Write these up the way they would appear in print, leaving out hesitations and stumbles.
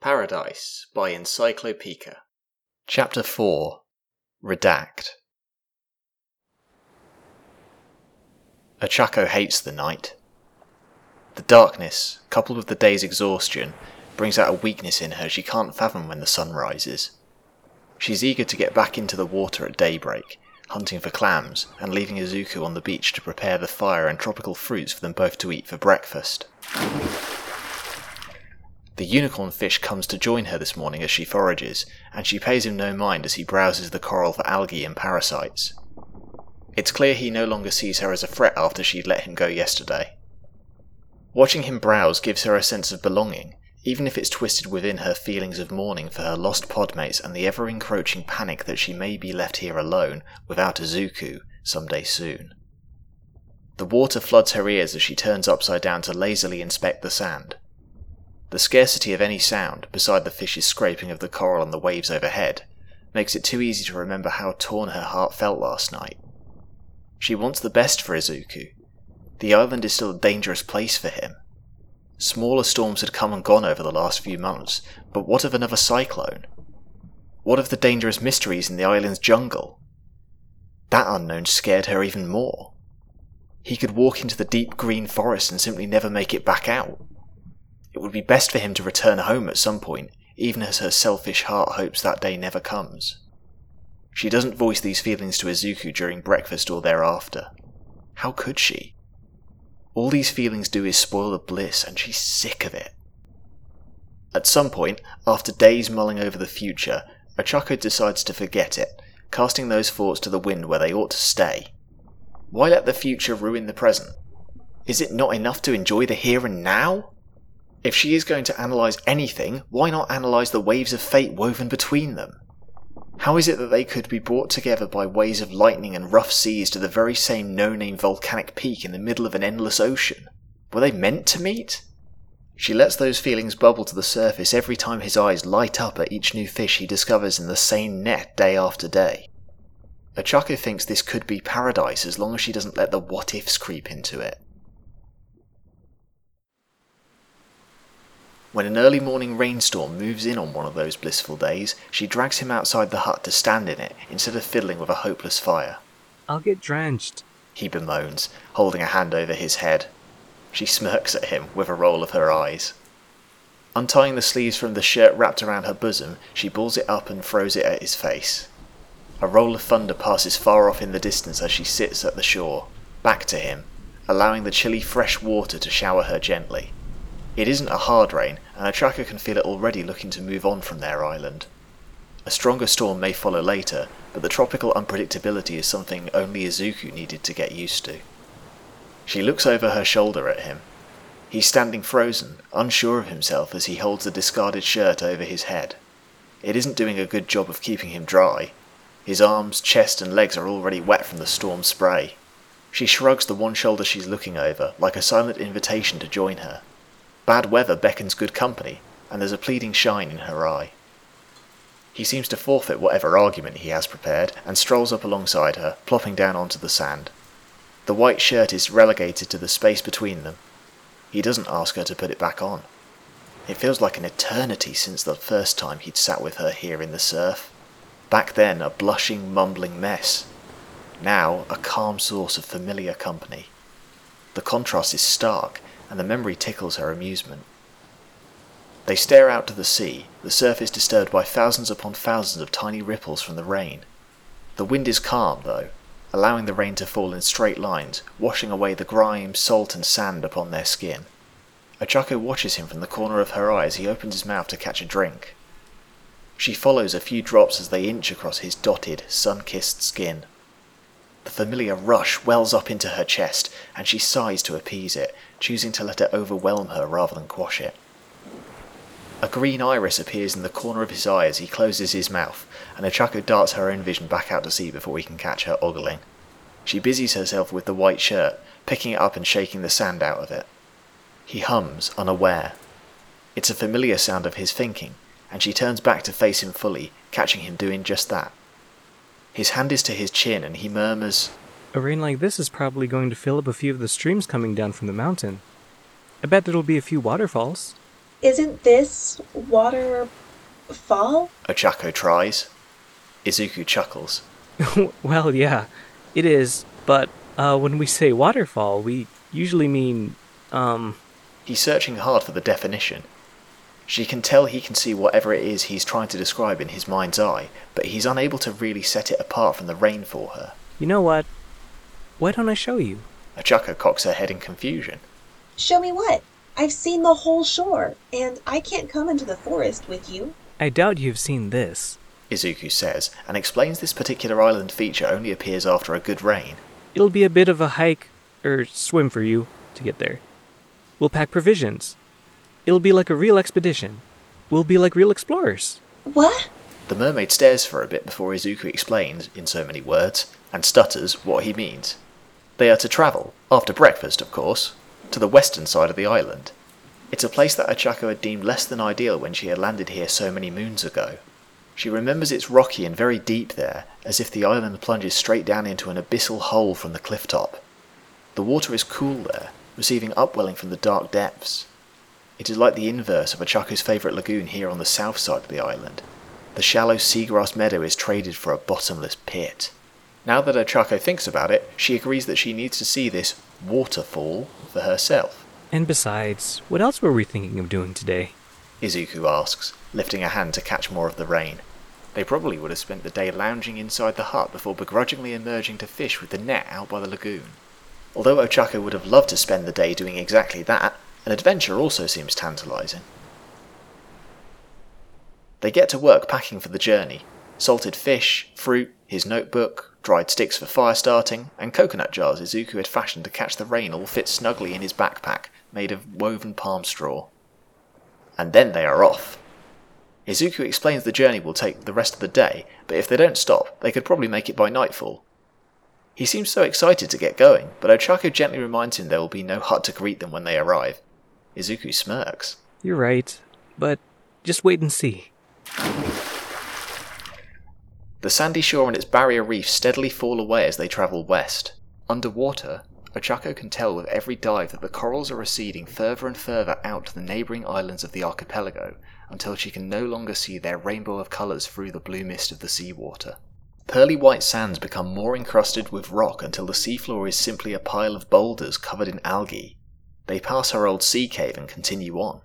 Paradise by Encyclopedia. Chapter 4. Redact. Ochako hates the night. The darkness, coupled with the day's exhaustion, brings out a weakness in her she can't fathom when the sun rises. She's eager to get back into the water at daybreak, hunting for clams and leaving Izuku on the beach to prepare the fire and tropical fruits for them both to eat for breakfast. The unicorn fish comes to join her this morning as she forages, and she pays him no mind as he browses the coral for algae and parasites. It's clear he no longer sees her as a threat after she'd let him go yesterday. Watching him browse gives her a sense of belonging, even if it's twisted within her feelings of mourning for her lost podmates and the ever-encroaching panic that she may be left here alone without Izuku someday soon. The water floods her ears as she turns upside down to lazily inspect the sand. The scarcity of any sound, beside the fish's scraping of the coral on the waves overhead, makes it too easy to remember how torn her heart felt last night. She wants the best for Izuku. The island is still a dangerous place for him. Smaller storms had come and gone over the last few months, but what of another cyclone? What of the dangerous mysteries in the island's jungle? That unknown scared her even more. He could walk into the deep green forest and simply never make it back out. It would be best for him to return home at some point, even as her selfish heart hopes that day never comes. She doesn't voice these feelings to Izuku during breakfast or thereafter. How could she? All these feelings do is spoil the bliss, and she's sick of it. At some point, after days mulling over the future, Ochako decides to forget it, casting those thoughts to the wind where they ought to stay. Why let the future ruin the present? Is it not enough to enjoy the here and now? If she is going to analyse anything, why not analyse the waves of fate woven between them? How is it that they could be brought together by ways of lightning and rough seas to the very same no-name volcanic peak in the middle of an endless ocean? Were they meant to meet? She lets those feelings bubble to the surface every time his eyes light up at each new fish he discovers in the same net day after day. Ochako thinks this could be paradise as long as she doesn't let the what-ifs creep into it. When an early morning rainstorm moves in on one of those blissful days, she drags him outside the hut to stand in it instead of fiddling with a hopeless fire. "I'll get drenched," he bemoans, holding a hand over his head. She smirks at him with a roll of her eyes. Untying the sleeves from the shirt wrapped around her bosom, she balls it up and throws it at his face. A roll of thunder passes far off in the distance as she sits at the shore, back to him, allowing the chilly fresh water to shower her gently. It isn't a hard rain, and Ochako can feel it already looking to move on from their island. A stronger storm may follow later, but the tropical unpredictability is something only Izuku needed to get used to. She looks over her shoulder at him. He's standing frozen, unsure of himself as he holds the discarded shirt over his head. It isn't doing a good job of keeping him dry. His arms, chest and legs are already wet from the storm spray. She shrugs the one shoulder she's looking over, like a silent invitation to join her. Bad weather beckons good company, and there's a pleading shine in her eye. He seems to forfeit whatever argument he has prepared, and strolls up alongside her, plopping down onto the sand. The white shirt is relegated to the space between them. He doesn't ask her to put it back on. It feels like an eternity since the first time he'd sat with her here in the surf. Back then a blushing, mumbling mess. Now a calm source of familiar company. The contrast is stark, and the memory tickles her amusement. They stare out to the sea, the surface disturbed by thousands upon thousands of tiny ripples from the rain. The wind is calm, though, allowing the rain to fall in straight lines, washing away the grime, salt and sand upon their skin. Ochako watches him from the corner of her eye as he opens his mouth to catch a drink. She follows a few drops as they inch across his dotted, sun-kissed skin. The familiar rush wells up into her chest, and she sighs to appease it, choosing to let it overwhelm her rather than quash it. A green iris appears in the corner of his eye as he closes his mouth, and Ochako darts her own vision back out to sea before he can catch her ogling. She busies herself with the white shirt, picking it up and shaking the sand out of it. He hums, unaware. It's a familiar sound of his thinking, and she turns back to face him fully, catching him doing just that. His hand is to his chin, and he murmurs, "A rain like this is probably going to fill up a few of the streams coming down from the mountain. I bet there'll be a few waterfalls." Isn't this waterfall? Ochako tries. Izuku chuckles. Well, yeah, it is, but when we say waterfall, we usually mean, He's searching hard for the definition. She can tell he can see whatever it is he's trying to describe in his mind's eye, but he's unable to really set it apart from the rain for her. you know what? Why don't I show you? Ochako cocks her head in confusion. Show me what? I've seen the whole shore, and I can't come into the forest with you. I doubt you've seen this. Izuku says, and explains this particular island feature only appears after a good rain. It'll be a bit of a hike, or swim for you, to get there. We'll pack provisions. It'll be like a real expedition. We'll be like real explorers. What? The mermaid stares for a bit before Izuku explains, in so many words, and stutters what he means. They are to travel, after breakfast of course, to the western side of the island. It's a place that Ochako had deemed less than ideal when she had landed here so many moons ago. She remembers it's rocky and very deep there, as if the island plunges straight down into an abyssal hole from the cliff top. The water is cool there, receiving upwelling from the dark depths. It is like the inverse of Ochako's favourite lagoon here on the south side of the island. The shallow seagrass meadow is traded for a bottomless pit. Now that Ochako thinks about it, she agrees that she needs to see this waterfall for herself. And besides, what else were we thinking of doing today? Izuku asks, lifting a hand to catch more of the rain. They probably would have spent the day lounging inside the hut before begrudgingly emerging to fish with the net out by the lagoon. Although Ochako would have loved to spend the day doing exactly that, an adventure also seems tantalising. They get to work packing for the journey. Salted fish, fruit, his notebook, dried sticks for fire starting, and coconut jars Izuku had fashioned to catch the rain all fit snugly in his backpack, made of woven palm straw. And then they are off. Izuku explains the journey will take the rest of the day, but if they don't stop, they could probably make it by nightfall. He seems so excited to get going, but Ochako gently reminds him there will be no hut to greet them when they arrive. Izuku smirks. You're right, but just wait and see. The sandy shore and its barrier reef steadily fall away as they travel west. Underwater, Ochako can tell with every dive that the corals are receding further and further out to the neighbouring islands of the archipelago, until she can no longer see their rainbow of colours through the blue mist of the seawater. Pearly white sands become more encrusted with rock until the seafloor is simply a pile of boulders covered in algae. They pass her old sea cave and continue on.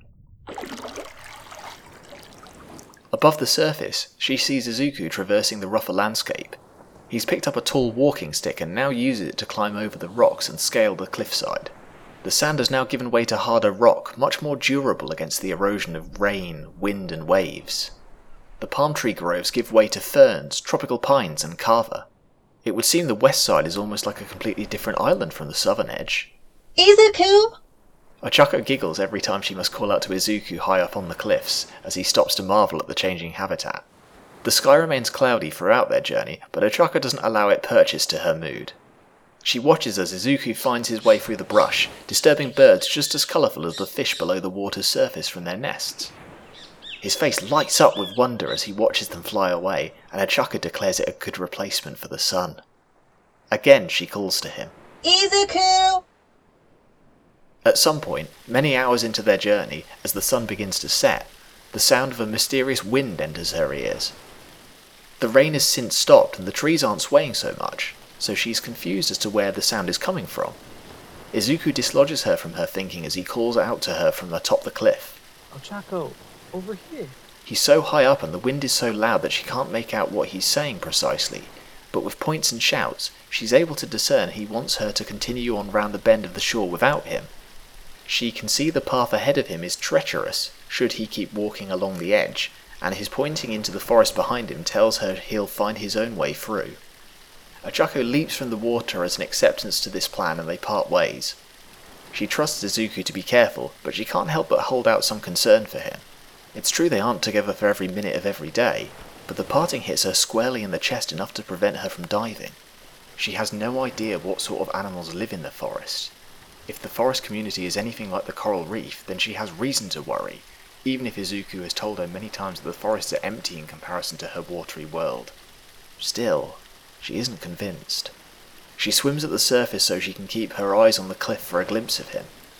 Above the surface, she sees Izuku traversing the rougher landscape. He's picked up a tall walking stick and now uses it to climb over the rocks and scale the cliffside. The sand has now given way to harder rock, much more durable against the erosion of rain, wind and waves. The palm tree groves give way to ferns, tropical pines and kava. It would seem the west side is almost like a completely different island from the southern edge. Izuku! Ochako giggles every time she must call out to Izuku high up on the cliffs, as he stops to marvel at the changing habitat. The sky remains cloudy throughout their journey, but Ochako doesn't allow it purchase to her mood. She watches as Izuku finds his way through the brush, disturbing birds just as colourful as the fish below the water's surface from their nests. His face lights up with wonder as he watches them fly away, and Ochako declares it a good replacement for the sun. Again she calls to him. Izuku! At some point, many hours into their journey, as the sun begins to set, the sound of a mysterious wind enters her ears. The rain has since stopped and the trees aren't swaying so much, so she's confused as to where the sound is coming from. Izuku dislodges her from her thinking as he calls out to her from atop the cliff. Ochako, over here. He's so high up and the wind is so loud that she can't make out what he's saying precisely, but with points and shouts, she's able to discern he wants her to continue on round the bend of the shore without him. She can see the path ahead of him is treacherous should he keep walking along the edge, and his pointing into the forest behind him tells her he'll find his own way through. Ochako leaps from the water as an acceptance to this plan and they part ways. She trusts Izuku to be careful, but she can't help but hold out some concern for him. It's true they aren't together for every minute of every day, but the parting hits her squarely in the chest enough to prevent her from diving. She has no idea what sort of animals live in the forest. If the forest community is anything like the coral reef, then she has reason to worry, even if Izuku has told her many times that the forests are empty in comparison to her watery world. Still, she isn't convinced. She swims at the surface so she can keep her eyes on the cliff for a glimpse of him.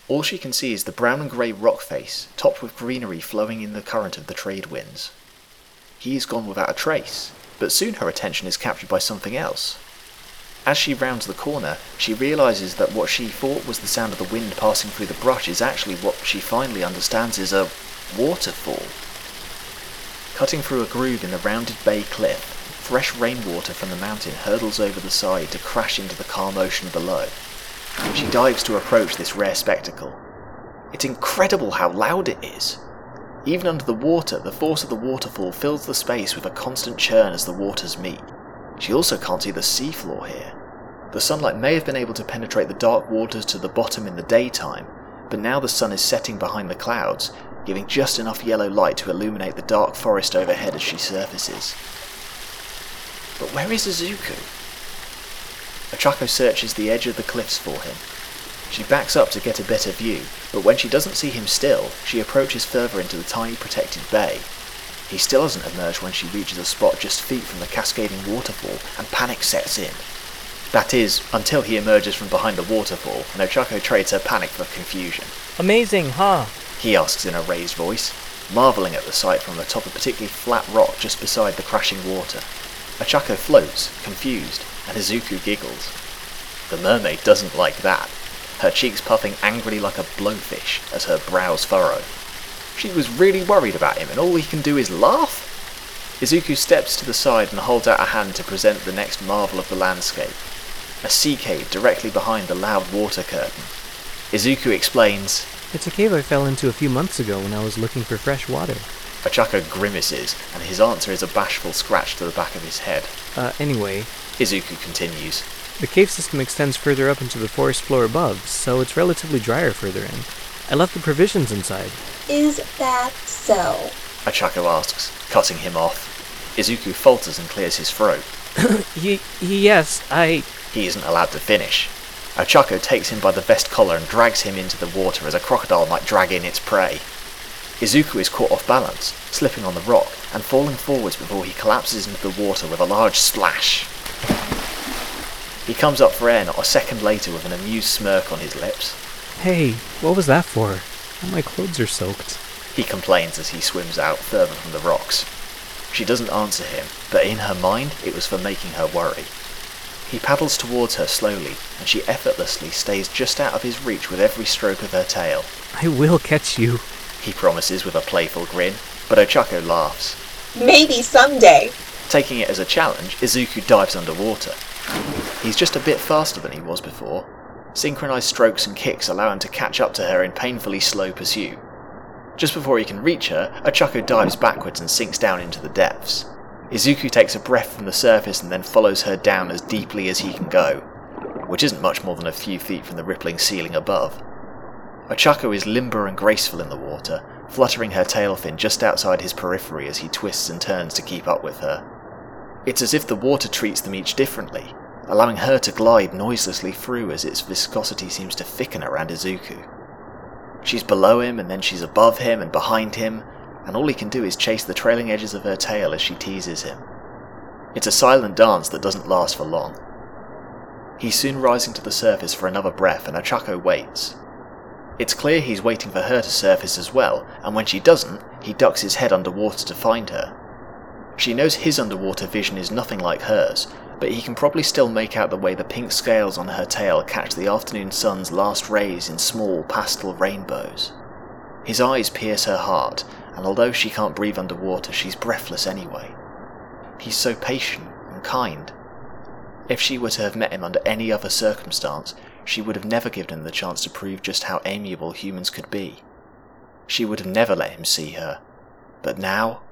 All she can see is the brown and grey rock face, topped with greenery flowing in the current of the trade winds. He is gone without a trace, but soon her attention is captured by something else. As she rounds the corner, she realises that what she thought was the sound of the wind passing through the brush is actually what she finally understands is a waterfall. Cutting through a groove in the rounded bay cliff, fresh rainwater from the mountain hurtles over the side to crash into the calm ocean below. She dives to approach this rare spectacle. It's incredible how loud it is. Even under the water, the force of the waterfall fills the space with a constant churn as the waters meet. She also can't see the seafloor here. The sunlight may have been able to penetrate the dark waters to the bottom in the daytime, but now the sun is setting behind the clouds, giving just enough yellow light to illuminate the dark forest overhead as she surfaces. But where is Izuku? Ochako searches the edge of the cliffs for him. She backs up to get a better view, but when she doesn't see him still, she approaches further into the tiny protected bay. He still hasn't emerged when she reaches a spot just feet from the cascading waterfall, and panic sets in. That is, until he emerges from behind the waterfall, and Ochako trades her panic for confusion. Amazing, huh? He asks in a raised voice, marvelling at the sight from atop a particularly flat rock just beside the crashing water. Ochako floats, confused, and Izuku giggles. The mermaid doesn't like that, her cheeks puffing angrily like a blowfish as her brows furrow. She was really worried about him, and all he can do is laugh? Izuku steps to the side and holds out a hand to present the next marvel of the landscape, a sea cave directly behind the loud water curtain. Izuku explains, It's a cave I fell into a few months ago when I was looking for fresh water. Ochako grimaces, and his answer is a bashful scratch to the back of his head. Anyway, Izuku continues, the cave system extends further up into the forest floor above, so it's relatively drier further in. I left the provisions inside. Is that so? Ochako asks, cutting him off. Izuku falters and clears his throat. Yes, He isn't allowed to finish. Ochako takes him by the vest collar and drags him into the water as a crocodile might drag in its prey. Izuku is caught off balance, slipping on the rock, and falling forwards before he collapses into the water with a large splash. He comes up for air not a second later with an amused smirk on his lips. Hey, what was that for? All my clothes are soaked. He complains as he swims out further from the rocks. She doesn't answer him, but in her mind it was for making her worry. He paddles towards her slowly, and she effortlessly stays just out of his reach with every stroke of her tail. I will catch you. He promises with a playful grin, but Ochako laughs. Maybe someday. Taking it as a challenge, Izuku dives underwater. He's just a bit faster than he was before. Synchronized strokes and kicks allow him to catch up to her in painfully slow pursuit. Just before he can reach her, Ochako dives backwards and sinks down into the depths. Izuku takes a breath from the surface and then follows her down as deeply as he can go, which isn't much more than a few feet from the rippling ceiling above. Ochako is limber and graceful in the water, fluttering her tail fin just outside his periphery as he twists and turns to keep up with her. It's as if the water treats them each differently, allowing her to glide noiselessly through as its viscosity seems to thicken around Izuku. She's below him, and then she's above him and behind him, and all he can do is chase the trailing edges of her tail as she teases him. It's a silent dance that doesn't last for long. He's soon rising to the surface for another breath, and Ochako waits. It's clear he's waiting for her to surface as well, and when she doesn't, he ducks his head underwater to find her. She knows his underwater vision is nothing like hers, but he can probably still make out the way the pink scales on her tail catch the afternoon sun's last rays in small pastel rainbows. His eyes pierce her heart, and although she can't breathe underwater, she's breathless anyway. He's so patient and kind. If she were to have met him under any other circumstance, she would have never given him the chance to prove just how amiable humans could be. She would have never let him see her. But now?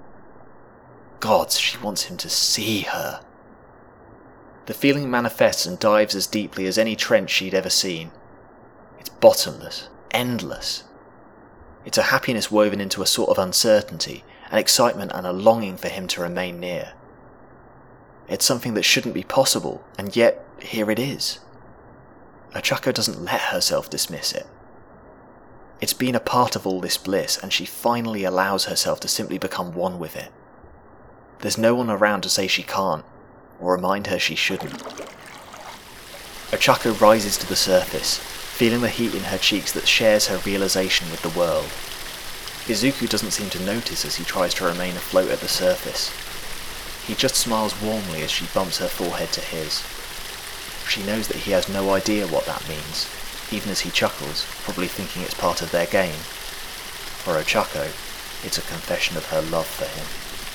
Gods, she wants him to see her. The feeling manifests and dives as deeply as any trench she'd ever seen. It's bottomless, endless. It's a happiness woven into a sort of uncertainty, an excitement and a longing for him to remain near. It's something that shouldn't be possible, and yet here it is. Ochako doesn't let herself dismiss it. It's been a part of all this bliss, and she finally allows herself to simply become one with it. There's no one around to say she can't, or remind her she shouldn't. Ochako rises to the surface, feeling the heat in her cheeks that shares her realization with the world. Izuku doesn't seem to notice as he tries to remain afloat at the surface. He just smiles warmly as she bumps her forehead to his. She knows that he has no idea what that means, even as he chuckles, probably thinking it's part of their game. For Ochako, it's a confession of her love for him.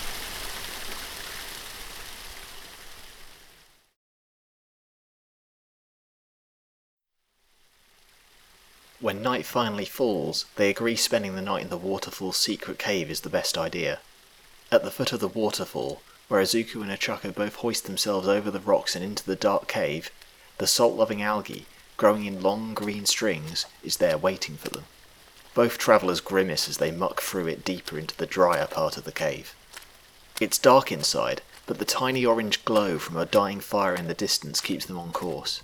When night finally falls, they agree spending the night in the waterfall's secret cave is the best idea. At the foot of the waterfall, where Izuku and Ochako both hoist themselves over the rocks and into the dark cave, the salt-loving algae, growing in long green strings, is there waiting for them. Both travellers grimace as they muck through it deeper into the drier part of the cave. It's dark inside, but the tiny orange glow from a dying fire in the distance keeps them on course.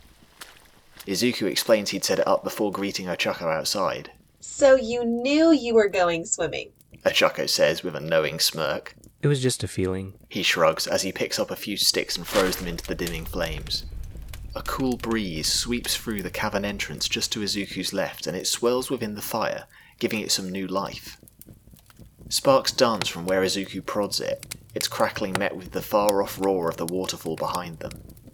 Izuku explains he'd set it up before greeting Ochako outside. So you knew you were going swimming? Ochako says with a knowing smirk. It was just a feeling. He shrugs as he picks up a few sticks and throws them into the dimming flames. A cool breeze sweeps through the cavern entrance just to Izuku's left, and it swirls within the fire, giving it some new life. Sparks dance from where Izuku prods it, its crackling met with the far-off roar of the waterfall behind them.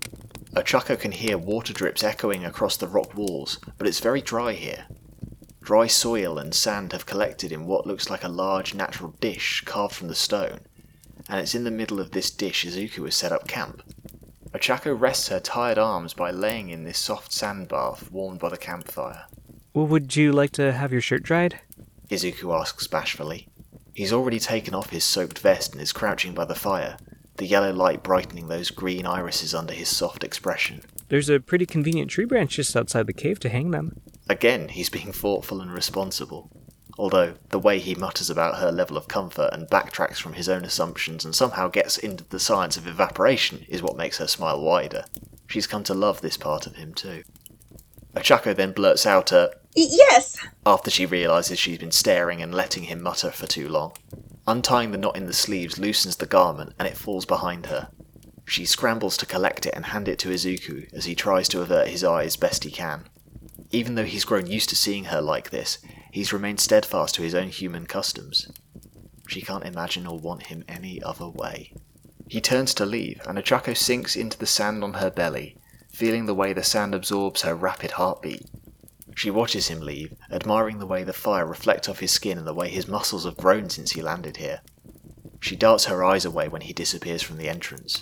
Ochako can hear water drips echoing across the rock walls, but it's very dry here. Dry soil and sand have collected in what looks like a large natural dish carved from the stone, and it's in the middle of this dish Izuku has set up camp. Ochako rests her tired arms by laying in this soft sand bath warmed by the campfire. Well, would you like to have your shirt dried? Izuku asks bashfully. He's already taken off his soaked vest and is crouching by the fire, the yellow light brightening those green irises under his soft expression. There's a pretty convenient tree branch just outside the cave to hang them. Again, he's being thoughtful and responsible. Although, the way he mutters about her level of comfort and backtracks from his own assumptions and somehow gets into the science of evaporation is what makes her smile wider. She's come to love this part of him too. Ochako then blurts out a Yes! After she realises she's been staring and letting him mutter for too long. Untying the knot in the sleeves loosens the garment and it falls behind her. She scrambles to collect it and hand it to Izuku as he tries to avert his eyes best he can. Even though he's grown used to seeing her like this, he's remained steadfast to his own human customs. She can't imagine or want him any other way. He turns to leave, and Ochako sinks into the sand on her belly, feeling the way the sand absorbs her rapid heartbeat. She watches him leave, admiring the way the fire reflects off his skin and the way his muscles have grown since he landed here. She darts her eyes away when he disappears from the entrance.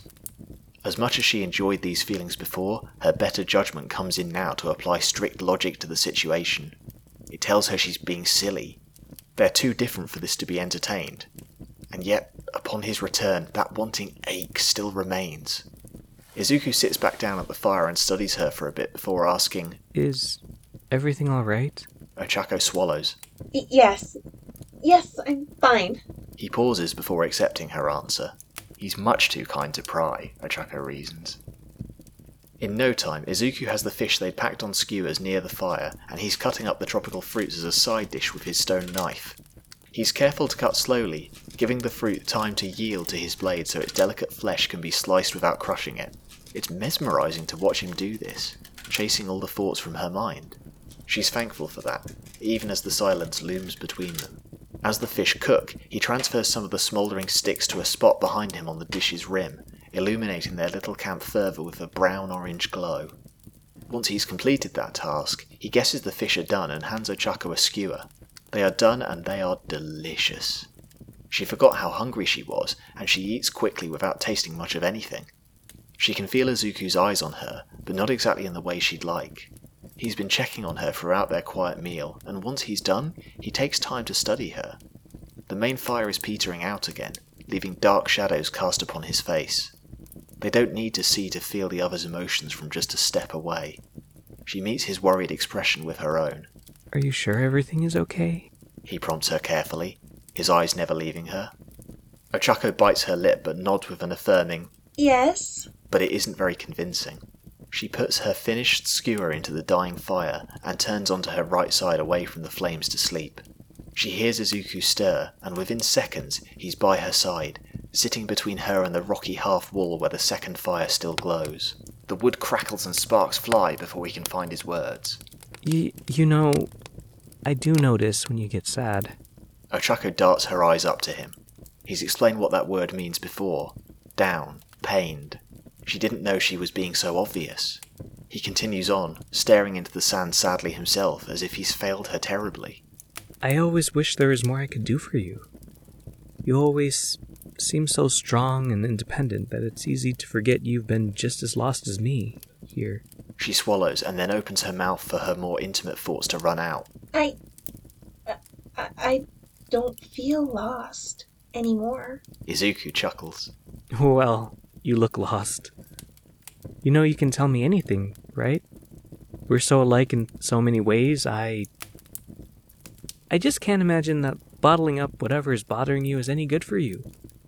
As much as she enjoyed these feelings before, her better judgment comes in now to apply strict logic to the situation. It tells her she's being silly. They're too different for this to be entertained. And yet, upon his return, that wanting ache still remains. Izuku sits back down at the fire and studies her for a bit before asking, Is everything alright? Ochako swallows. Yes. Yes, I'm fine. He pauses before accepting her answer. He's much too kind to pry, Ochako reasons. In no time, Izuku has the fish they'd packed on skewers near the fire, and he's cutting up the tropical fruits as a side dish with his stone knife. He's careful to cut slowly, giving the fruit time to yield to his blade so its delicate flesh can be sliced without crushing it. It's mesmerising to watch him do this, chasing all the thoughts from her mind. She's thankful for that, even as the silence looms between them. As the fish cook, he transfers some of the smouldering sticks to a spot behind him on the dish's rim, illuminating their little camp further with a brown-orange glow. Once he's completed that task, he guesses the fish are done and hands Ochako a skewer. They are done and they are delicious. She forgot how hungry she was, and she eats quickly without tasting much of anything. She can feel Izuku's eyes on her, but not exactly in the way she'd like. He's been checking on her throughout their quiet meal, and once he's done, he takes time to study her. The main fire is petering out again, leaving dark shadows cast upon his face. They don't need to see to feel the other's emotions from just a step away. She meets his worried expression with her own. Are you sure everything is okay? He prompts her carefully, his eyes never leaving her. Ochako bites her lip but nods with an affirming, Yes? but it isn't very convincing. She puts her finished skewer into the dying fire and turns onto her right side away from the flames to sleep. She hears Izuku stir, and within seconds he's by her side, sitting between her and the rocky half-wall where the second fire still glows. The wood crackles and sparks fly before he can find his words. You know, I do notice when you get sad. Ochako darts her eyes up to him. He's explained what that word means before. Down, pained. She didn't know she was being so obvious. He continues on, staring into the sand sadly himself, as if he's failed her terribly. I always wish there was more I could do for you. You always seem so strong and independent that it's easy to forget you've been just as lost as me here. She swallows and then opens her mouth for her more intimate thoughts to run out. I don't feel lost anymore. Izuku chuckles. Well, you look lost. You know you can tell me anything, right? We're so alike in so many ways, I just can't imagine that bottling up whatever is bothering you is any good for you.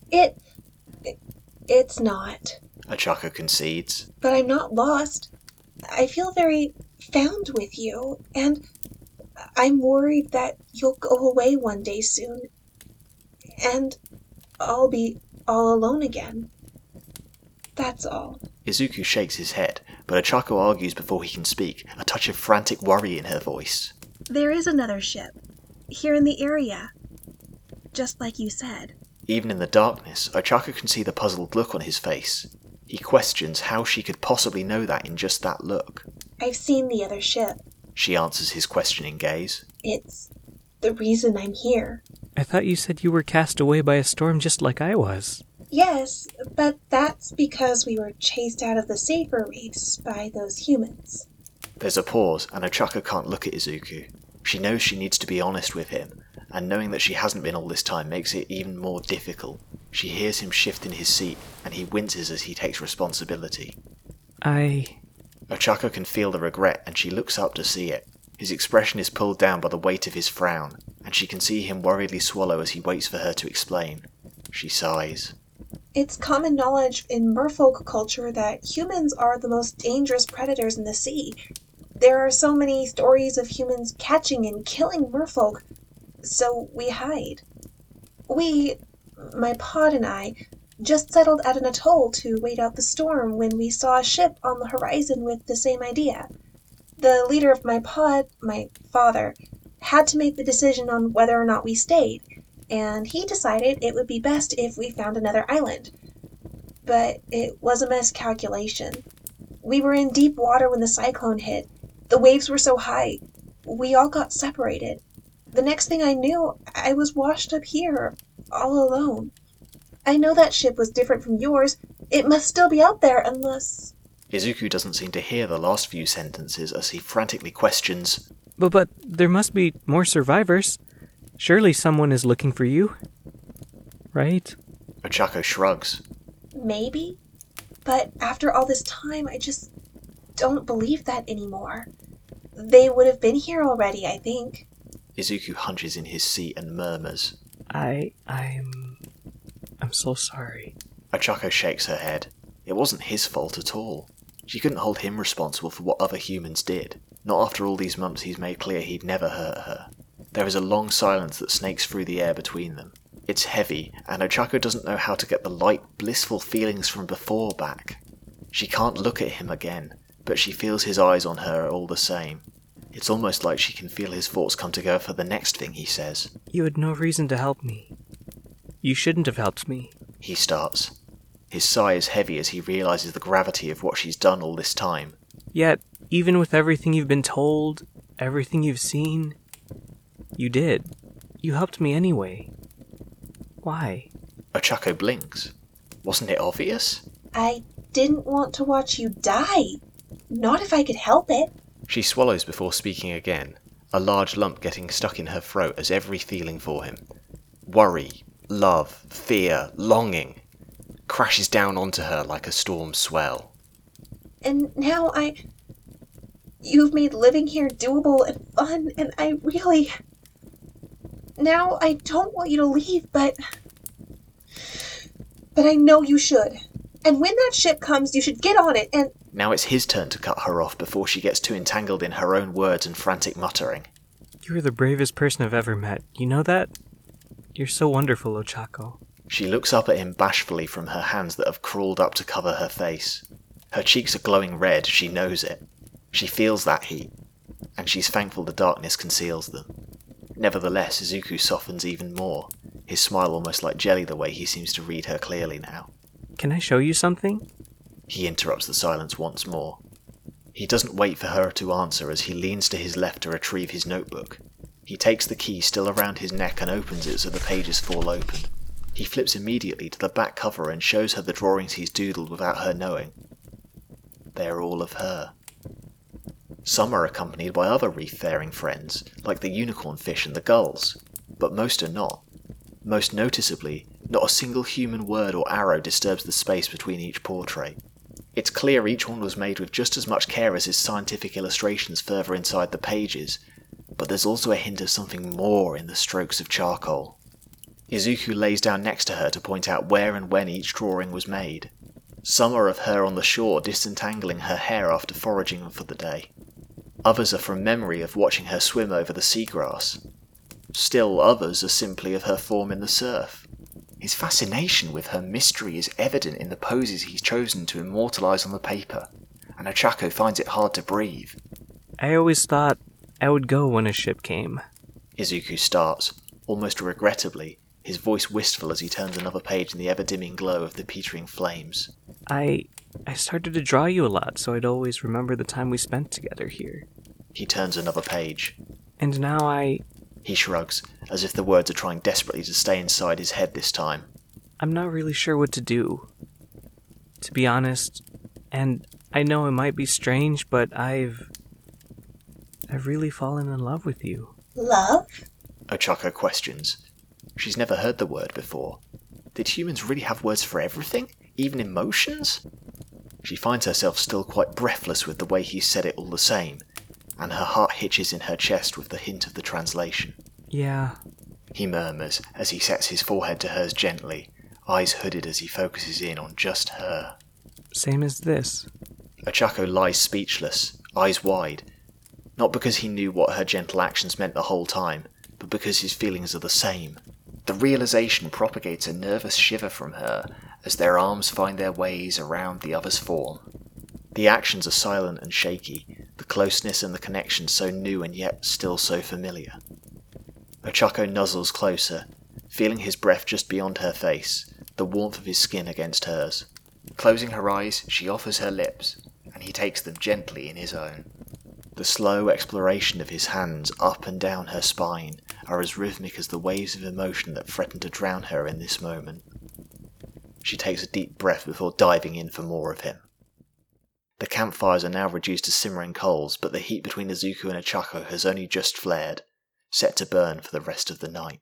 It's not. Ochako concedes. But I'm not lost. I feel very found with you, and I'm worried that you'll go away one day soon, and I'll be all alone again. That's all. Izuku shakes his head, but Ochako argues before he can speak, a touch of frantic worry in her voice. There is another ship, here in the area, just like you said. Even in the darkness, Ochako can see the puzzled look on his face. He questions how she could possibly know that in just that look. I've seen the other ship. She answers his questioning gaze. It's the reason I'm here. I thought you said you were cast away by a storm just like I was. Yes, but that's because we were chased out of the safer reefs by those humans. There's a pause, and Ochako can't look at Izuku. She knows she needs to be honest with him, and knowing that she hasn't been all this time makes it even more difficult. She hears him shift in his seat, and he winces as he takes responsibility. Ochako can feel the regret, and she looks up to see it. His expression is pulled down by the weight of his frown, and she can see him worriedly swallow as he waits for her to explain. She sighs. It's common knowledge in merfolk culture that humans are the most dangerous predators in the sea. There are so many stories of humans catching and killing merfolk, so we hide. My pod and I, just settled at an atoll to wait out the storm when we saw a ship on the horizon with the same idea. The leader of my pod, my father, had to make the decision on whether or not we stayed, and he decided it would be best if we found another island. But it was a miscalculation. We were in deep water when the cyclone hit. The waves were so high. We all got separated. The next thing I knew, I was washed up here, all alone. I know that ship was different from yours. It must still be out there unless... Izuku doesn't seem to hear the last few sentences as he frantically questions. But there must be more survivors. Surely someone is looking for you. Right? Ochako shrugs. Maybe. But after all this time, I just don't believe that anymore. They would have been here already, I think. Izuku hunches in his seat and murmurs. I'm so sorry. Ochako shakes her head. It wasn't his fault at all. She couldn't hold him responsible for what other humans did. Not after all these months he's made clear he'd never hurt her. There is a long silence that snakes through the air between them. It's heavy, and Ochako doesn't know how to get the light, blissful feelings from before back. She can't look at him again, but she feels his eyes on her all the same. It's almost like she can feel his thoughts come together for the next thing he says. You had no reason to help me. You shouldn't have helped me. He starts. His sigh is heavy as he realizes the gravity of what she's done all this time. Yet, even with everything you've been told, everything you've seen, you did. You helped me anyway. Why? Ochako blinks. Wasn't it obvious? I didn't want to watch you die. Not if I could help it. She swallows before speaking again, a large lump getting stuck in her throat as every feeling for him. Worry, love, fear, longing crashes down onto her like a storm swell. And now you've made living here doable and fun, and now I don't want you to leave, but I know you should. And when that ship comes, you should get on it and... Now it's his turn to cut her off before she gets too entangled in her own words and frantic muttering. You're the bravest person I've ever met. You know that? You're so wonderful, Ochako. She looks up at him bashfully from her hands that have crawled up to cover her face. Her cheeks are glowing red, she knows it. She feels that heat. and she's thankful the darkness conceals them. Nevertheless, Izuku softens even more, his smile almost like jelly the way he seems to read her clearly now. Can I show you something? He interrupts the silence once more. He doesn't wait for her to answer as he leans to his left to retrieve his notebook. He takes the key still around his neck and opens it so the pages fall open. He flips immediately to the back cover and shows her the drawings he's doodled without her knowing. They are all of her. Some are accompanied by other reef-faring friends, like the unicorn fish and the gulls, but most are not. Most noticeably, not a single human word or arrow disturbs the space between each portrait. It's clear each one was made with just as much care as his scientific illustrations further inside the pages, but there's also a hint of something more in the strokes of charcoal. Izuku lays down next to her to point out where and when each drawing was made. Some are of her on the shore disentangling her hair after foraging for the day. Others are from memory of watching her swim over the seagrass. Still others are simply of her form in the surf. His fascination with her mystery is evident in the poses he's chosen to immortalise on the paper, and Ochako finds it hard to breathe. I always thought I would go when a ship came. Izuku starts, almost regrettably, his voice wistful as he turns another page in the ever-dimming glow of the petering flames. I started to draw you a lot, so I'd always remember the time we spent together here. He turns another page. And now He shrugs, as if the words are trying desperately to stay inside his head this time. I'm not really sure what to do. To be honest, and I know it might be strange, but I've really fallen in love with you. Love? Ochako questions. She's never heard the word before. Did humans really have words for everything? Even emotions? She finds herself still quite breathless with the way he said it all the same, and her heart hitches in her chest with the hint of the translation. Yeah. He murmurs as he sets his forehead to hers gently, eyes hooded as he focuses in on just her. Same as this. Ochako lies speechless, eyes wide, not because he knew what her gentle actions meant the whole time, but because his feelings are the same. The realization propagates a nervous shiver from her as their arms find their ways around the other's form. The actions are silent and shaky, the closeness and the connection so new and yet still so familiar. Ochako nuzzles closer, feeling his breath just beyond her face, the warmth of his skin against hers. Closing her eyes, she offers her lips, and he takes them gently in his own. The slow exploration of his hands up and down her spine are as rhythmic as the waves of emotion that threaten to drown her in this moment. She takes a deep breath before diving in for more of him. The campfires are now reduced to simmering coals, but the heat between Izuku and Ochako has only just flared, set to burn for the rest of the night.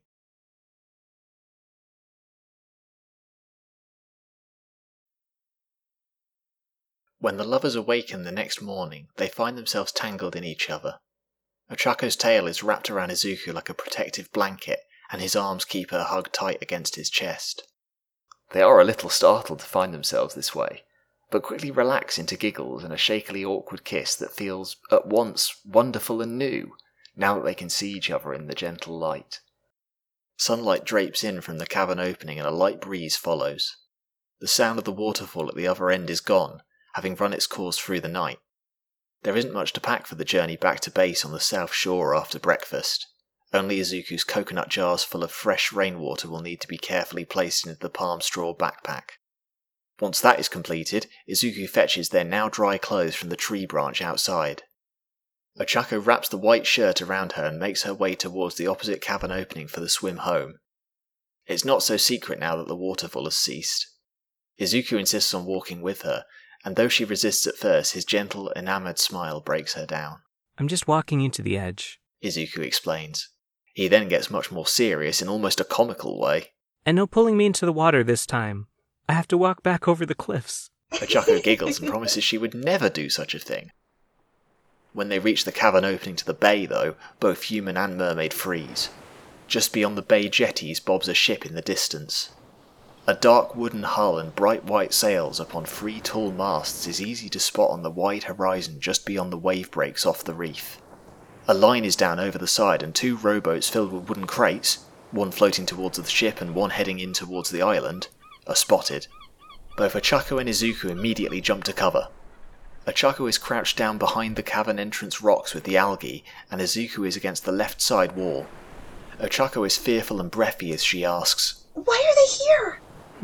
When the lovers awaken the next morning, they find themselves tangled in each other. Ochako's tail is wrapped around Izuku like a protective blanket, and his arms keep her hugged tight against his chest. They are a little startled to find themselves this way, but quickly relax into giggles and a shakily awkward kiss that feels at once wonderful and new, now that they can see each other in the gentle light. Sunlight drapes in from the cabin opening and a light breeze follows. The sound of the waterfall at the other end is gone, having run its course through the night. There isn't much to pack for the journey back to base on the south shore after breakfast. Only Izuku's coconut jars full of fresh rainwater will need to be carefully placed into the palm straw backpack. Once that is completed, Izuku fetches their now dry clothes from the tree branch outside. Ochako wraps the white shirt around her and makes her way towards the opposite cabin opening for the swim home. It's not so secret now that the waterfall has ceased. Izuku insists on walking with her, and though she resists at first, his gentle, enamoured smile breaks her down. I'm just walking you to the edge, Izuku explains. He then gets much more serious in almost a comical way. And no pulling me into the water this time. I have to walk back over the cliffs. Ochako giggles and promises she would never do such a thing. When they reach the cavern opening to the bay, though, both human and mermaid freeze. Just beyond the bay jetties bobs a ship in the distance. A dark wooden hull and bright white sails upon 3 tall masts is easy to spot on the wide horizon just beyond the wave breaks off the reef. A line is down over the side and 2 rowboats filled with wooden crates, one floating towards the ship and one heading in towards the island, are spotted. Both Ochako and Izuku immediately jump to cover. Ochako is crouched down behind the cavern entrance rocks with the algae, and Izuku is against the left side wall. Ochako is fearful and breathy as she asks, Why are they here?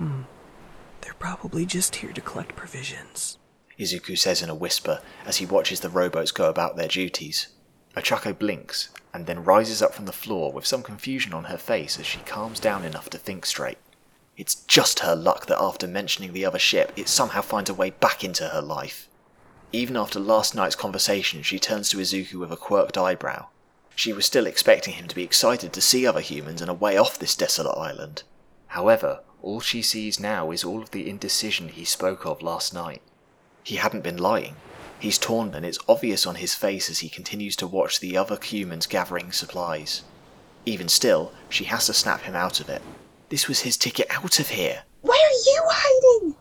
They're probably just here to collect provisions. Izuku says in a whisper as he watches the rowboats go about their duties. Ochako blinks, and then rises up from the floor with some confusion on her face as she calms down enough to think straight. It's just her luck that after mentioning the other ship, it somehow finds a way back into her life. Even after last night's conversation, she turns to Izuku with a quirked eyebrow. She was still expecting him to be excited to see other humans and a way off this desolate island. However, all she sees now is all of the indecision he spoke of last night. He hadn't been lying. He's torn, and it's obvious on his face as he continues to watch the other humans gathering supplies. Even still, she has to snap him out of it. This was his ticket out of here. Why are you hiding?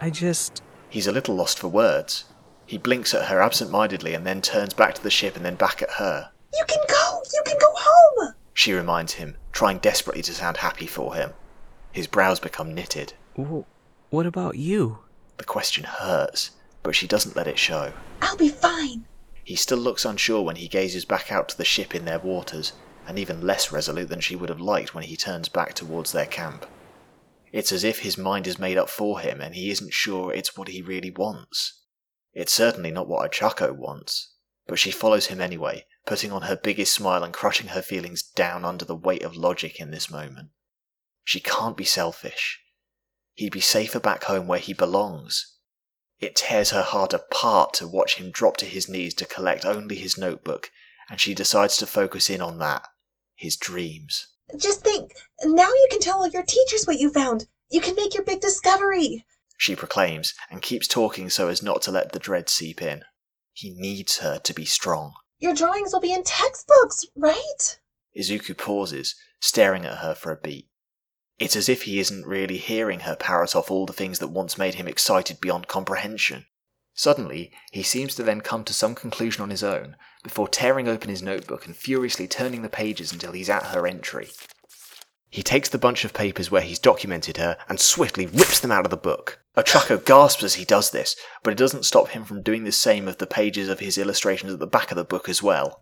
He's a little lost for words. He blinks at her absent-mindedly and then turns back to the ship and then back at her. You can go home! She reminds him, trying desperately to sound happy for him. His brows become knitted. What about you? The question hurts, but she doesn't let it show. I'll be fine. He still looks unsure when he gazes back out to the ship in their waters, and even less resolute than she would have liked when he turns back towards their camp. It's as if his mind is made up for him and he isn't sure it's what he really wants. It's certainly not what Ochako wants, but she follows him anyway, putting on her biggest smile and crushing her feelings down under the weight of logic in this moment. She can't be selfish. He'd be safer back home where he belongs. It tears her heart apart to watch him drop to his knees to collect only his notebook, and she decides to focus in on that, his dreams. Just think, now you can tell all your teachers what you found. You can make your big discovery. She proclaims, and keeps talking so as not to let the dread seep in. He needs her to be strong. Your drawings will be in textbooks, right? Izuku pauses, staring at her for a beat. It's as if he isn't really hearing her parrot off all the things that once made him excited beyond comprehension. Suddenly, he seems to then come to some conclusion on his own, before tearing open his notebook and furiously turning the pages until he's at her entry. He takes the bunch of papers where he's documented her and swiftly rips them out of the book. Ochako gasps as he does this, but it doesn't stop him from doing the same with the pages of his illustrations at the back of the book as well.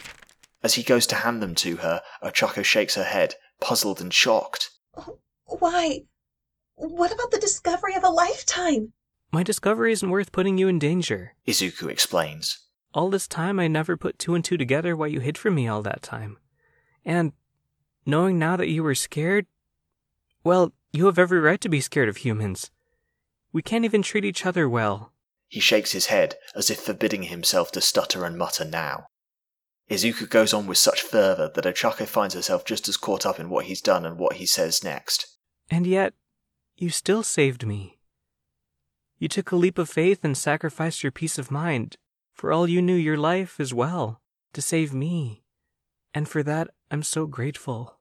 As he goes to hand them to her, Ochako shakes her head, puzzled and shocked. Why? What about the discovery of a lifetime? My discovery isn't worth putting you in danger. Izuku explains. All this time I never put two and two together why you hid from me all that time. And knowing now that you were scared, well, you have every right to be scared of humans. We can't even treat each other well. He shakes his head, as if forbidding himself to stutter and mutter now. Izuku goes on with such fervour that Ochako finds herself just as caught up in what he's done and what he says next. And yet, you still saved me. You took a leap of faith and sacrificed your peace of mind, for all you knew your life as well, to save me. And for that, I'm so grateful.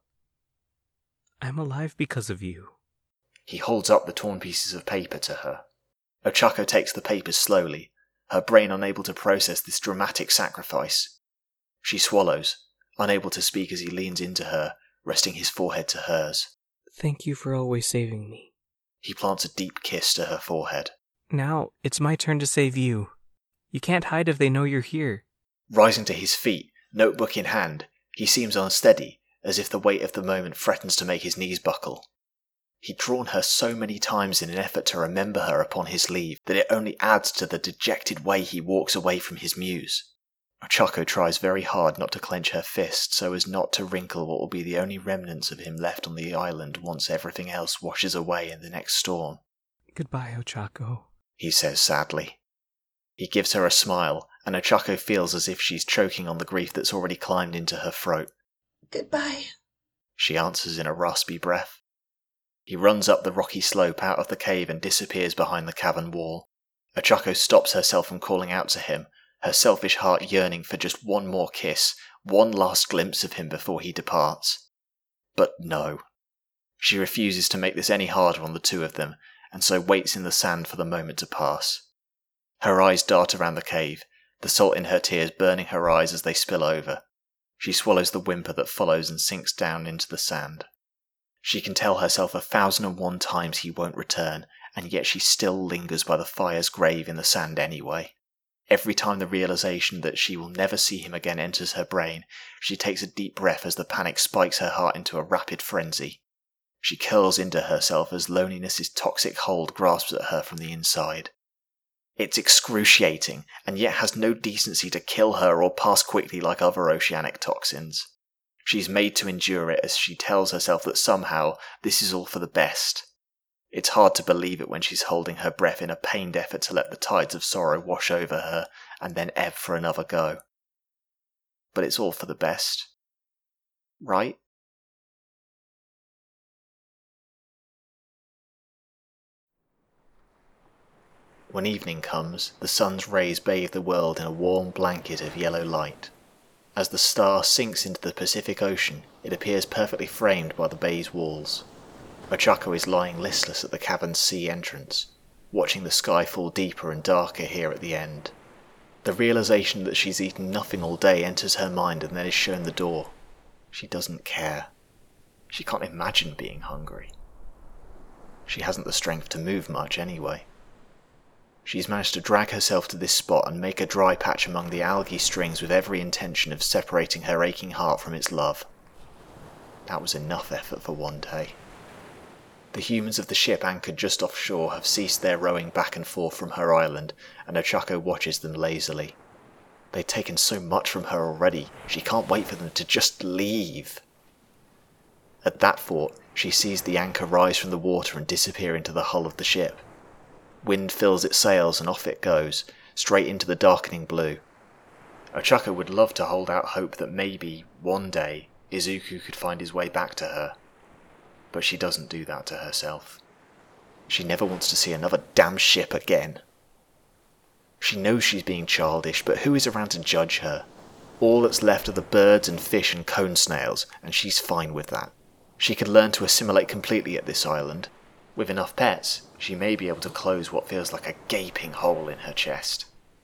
I'm alive because of you. He holds up the torn pieces of paper to her. Ochako takes the papers slowly, her brain unable to process this dramatic sacrifice. She swallows, unable to speak as he leans into her, resting his forehead to hers. Thank you for always saving me. He plants a deep kiss to her forehead. Now, it's my turn to save you. You can't hide if they know you're here. Rising to his feet, notebook in hand, he seems unsteady, as if the weight of the moment threatens to make his knees buckle. He'd drawn her so many times in an effort to remember her upon his leave that it only adds to the dejected way he walks away from his muse. Ochako tries very hard not to clench her fist so as not to wrinkle what will be the only remnants of him left on the island once everything else washes away in the next storm. Goodbye, Ochako, he says sadly. He gives her a smile, and Ochako feels as if she's choking on the grief that's already climbed into her throat. Goodbye, she answers in a raspy breath. He runs up the rocky slope out of the cave and disappears behind the cavern wall. Ochako stops herself from calling out to him, her selfish heart yearning for just one more kiss, one last glimpse of him before he departs. But no. She refuses to make this any harder on the two of them, and so waits in the sand for the moment to pass. Her eyes dart around the cave, the salt in her tears burning her eyes as they spill over. She swallows the whimper that follows and sinks down into the sand. She can tell herself 1,001 times he won't return, and yet she still lingers by the fire's grave in the sand anyway. Every time the realization that she will never see him again enters her brain, she takes a deep breath as the panic spikes her heart into a rapid frenzy. She curls into herself as loneliness's toxic hold grasps at her from the inside. It's excruciating, and yet has no decency to kill her or pass quickly like other oceanic toxins. She's made to endure it as she tells herself that somehow this is all for the best. It's hard to believe it when she's holding her breath in a pained effort to let the tides of sorrow wash over her and then ebb for another go. But it's all for the best. Right? When evening comes, the sun's rays bathe the world in a warm blanket of yellow light. As the star sinks into the Pacific Ocean, it appears perfectly framed by the bay's walls. Ochako is lying listless at the cavern's sea entrance, watching the sky fall deeper and darker here at the end. The realization that she's eaten nothing all day enters her mind and then is shown the door. She doesn't care. She can't imagine being hungry. She hasn't the strength to move much anyway. She's managed to drag herself to this spot and make a dry patch among the algae strings with every intention of separating her aching heart from its love. That was enough effort for one day. The humans of the ship anchored just offshore have ceased their rowing back and forth from her island, and Ochako watches them lazily. They've taken so much from her already, she can't wait for them to just leave. At that thought, she sees the anchor rise from the water and disappear into the hull of the ship. Wind fills its sails and off it goes, straight into the darkening blue. Ochako would love to hold out hope that maybe, one day, Izuku could find his way back to her. But she doesn't do that to herself. She never wants to see another damn ship again. She knows she's being childish, but who is around to judge her? All that's left are the birds and fish and cone snails, and she's fine with that. She could learn to assimilate completely at this island. With enough pets, she may be able to close what feels like a gaping hole in her chest.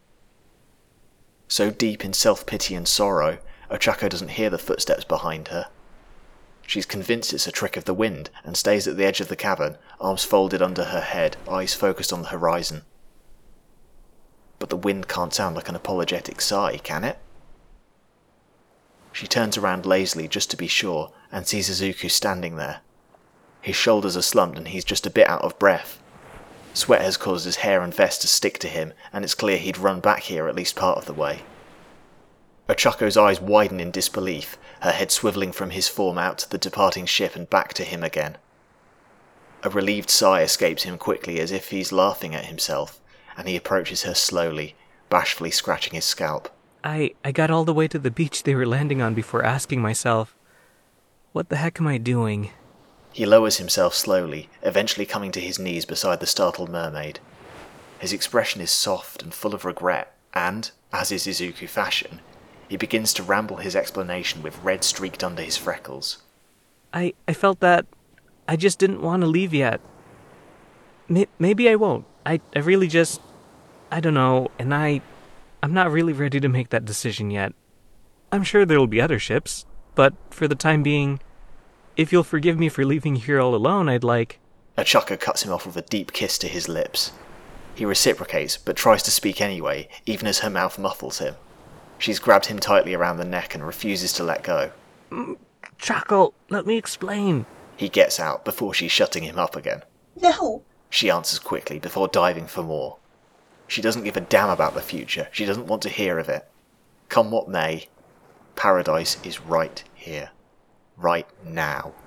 So deep in self-pity and sorrow, Ochako doesn't hear the footsteps behind her. She's convinced it's a trick of the wind and stays at the edge of the cavern, arms folded under her head, eyes focused on the horizon. But the wind can't sound like an apologetic sigh, can it? She turns around lazily just to be sure and sees Izuku standing there. His shoulders are slumped and he's just a bit out of breath. Sweat has caused his hair and vest to stick to him, and it's clear he'd run back here at least part of the way. Ochako's eyes widen in disbelief, her head swivelling from his form out to the departing ship and back to him again. A relieved sigh escapes him quickly as if he's laughing at himself, and he approaches her slowly, bashfully scratching his scalp. I got all the way to the beach they were landing on before asking myself, what the heck am I doing? He lowers himself slowly, eventually coming to his knees beside the startled mermaid. His expression is soft and full of regret, and, as is Izuku fashion, he begins to ramble his explanation with red streaked under his freckles. I felt that I just didn't want to leave yet. Maybe I won't. I really just... I don't know, and I'm not really ready to make that decision yet. I'm sure there'll be other ships, but for the time being, if you'll forgive me for leaving you here all alone, I'd like... Ochako cuts him off with a deep kiss to his lips. He reciprocates, but tries to speak anyway, even as her mouth muffles him. She's grabbed him tightly around the neck and refuses to let go. Chaco, let me explain. He gets out before she's shutting him up again. No! She answers quickly before diving for more. She doesn't give a damn about the future. She doesn't want to hear of it. Come what may, paradise is right here. Right now.